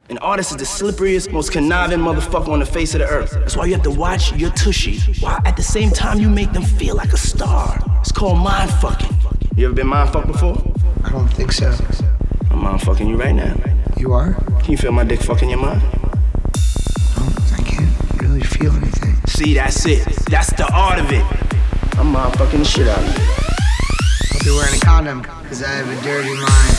An artist is the slipperiest, most conniving motherfucker on the face of the earth. That's why you have to watch your tushy, while at the same time you make them feel like a star. It's called mind fucking. You ever been mind fucked before? I don't think so. I'm mind fucking you right now. You are? Can you feel my dick fucking your mind? I can't really feel anything. See, that's it. That's the art of it. I'm mind fucking the shit out of you. Hope you're wearing a condom, because I have a dirty mind.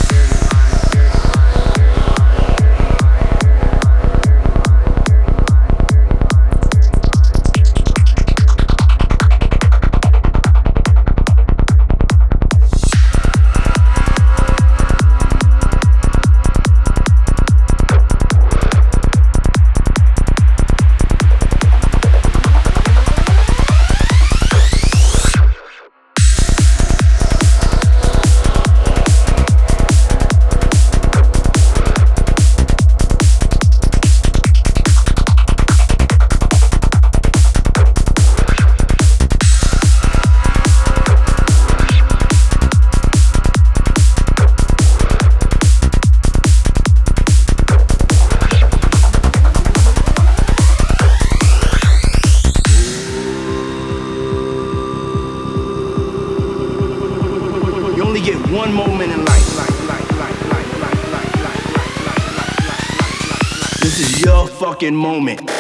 One moment in life. This is your fucking moment.